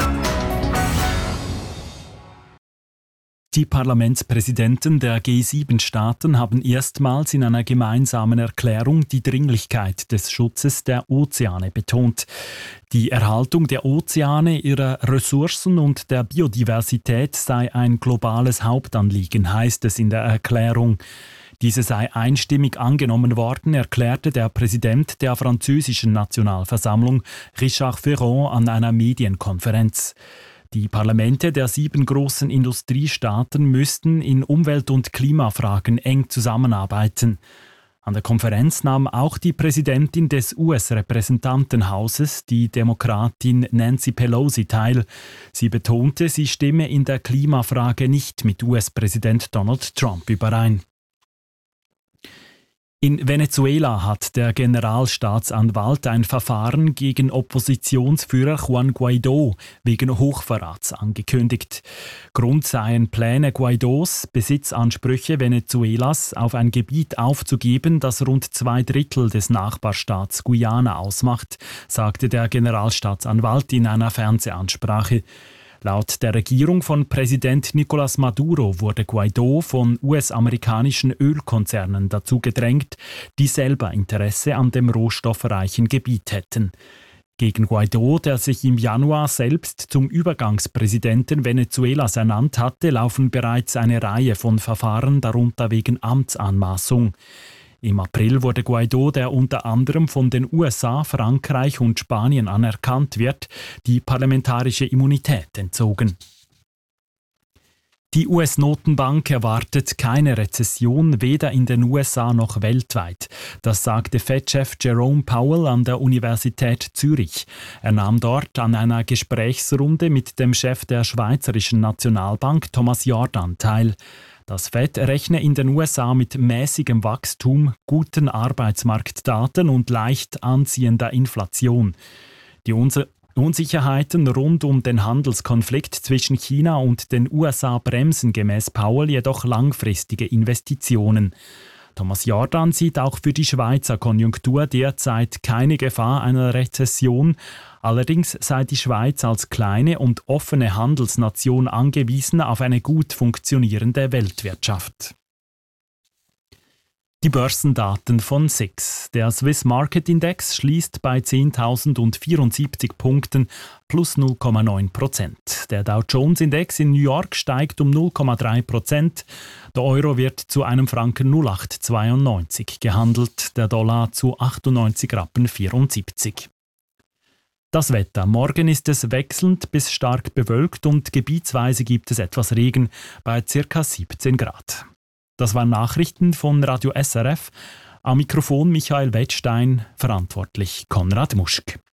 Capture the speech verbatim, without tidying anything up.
Die Parlamentspräsidenten der G sieben Staaten haben erstmals in einer gemeinsamen Erklärung die Dringlichkeit des Schutzes der Ozeane betont. Die Erhaltung der Ozeane, ihrer Ressourcen und der Biodiversität sei ein globales Hauptanliegen, heißt es in der Erklärung. Diese sei einstimmig angenommen worden, erklärte der Präsident der französischen Nationalversammlung, Richard Ferrand, an einer Medienkonferenz. Die Parlamente der sieben großen Industriestaaten müssten in Umwelt- und Klimafragen eng zusammenarbeiten. An der Konferenz nahm auch die Präsidentin des U S-Repräsentantenhauses, die Demokratin Nancy Pelosi, teil. Sie betonte, sie stimme in der Klimafrage nicht mit U S-Präsident Donald Trump überein. In Venezuela hat der Generalstaatsanwalt ein Verfahren gegen Oppositionsführer Juan Guaidó wegen Hochverrats angekündigt. Grund seien Pläne Guaidós, Besitzansprüche Venezuelas auf ein Gebiet aufzugeben, das rund zwei Drittel des Nachbarstaats Guyana ausmacht, sagte der Generalstaatsanwalt in einer Fernsehansprache. Laut der Regierung von Präsident Nicolás Maduro wurde Guaidó von U S-amerikanischen Ölkonzernen dazu gedrängt, die selber Interesse an dem rohstoffreichen Gebiet hätten. Gegen Guaidó, der sich im Januar selbst zum Übergangspräsidenten Venezuelas ernannt hatte, laufen bereits eine Reihe von Verfahren, darunter wegen Amtsanmaßung. Im April wurde Guaidó, der unter anderem von den U S A, Frankreich und Spanien anerkannt wird, die parlamentarische Immunität entzogen. Die U S-Notenbank erwartet keine Rezession, weder in den U S A noch weltweit. Das sagte Fed-Chef Jerome Powell an der Universität Zürich. Er nahm dort an einer Gesprächsrunde mit dem Chef der Schweizerischen Nationalbank, Thomas Jordan, teil. Das Fed rechne in den U S A mit mäßigem Wachstum, guten Arbeitsmarktdaten und leicht anziehender Inflation. Die Unsicherheiten rund um den Handelskonflikt zwischen China und den U S A bremsen gemäß Powell jedoch langfristige Investitionen. Thomas Jordan sieht auch für die Schweizer Konjunktur derzeit keine Gefahr einer Rezession. Allerdings sei die Schweiz als kleine und offene Handelsnation angewiesen auf eine gut funktionierende Weltwirtschaft. Die Börsendaten von S I X. Der Swiss Market Index schließt bei zehntausendvierundsiebzig Punkten plus null Komma neun Prozent. Der Dow Jones Index in New York steigt um null Komma drei Prozent. Der Euro wird zu einem Franken null Komma achthundertzweiundneunzig gehandelt, der Dollar zu achtundneunzig Rappen vierundsiebzig. Das Wetter. Morgen ist es wechselnd bis stark bewölkt und gebietsweise gibt es etwas Regen bei ca. siebzehn Grad. Das waren Nachrichten von Radio S R F. Am Mikrofon Michael Wettstein, verantwortlich Konrad Muschk.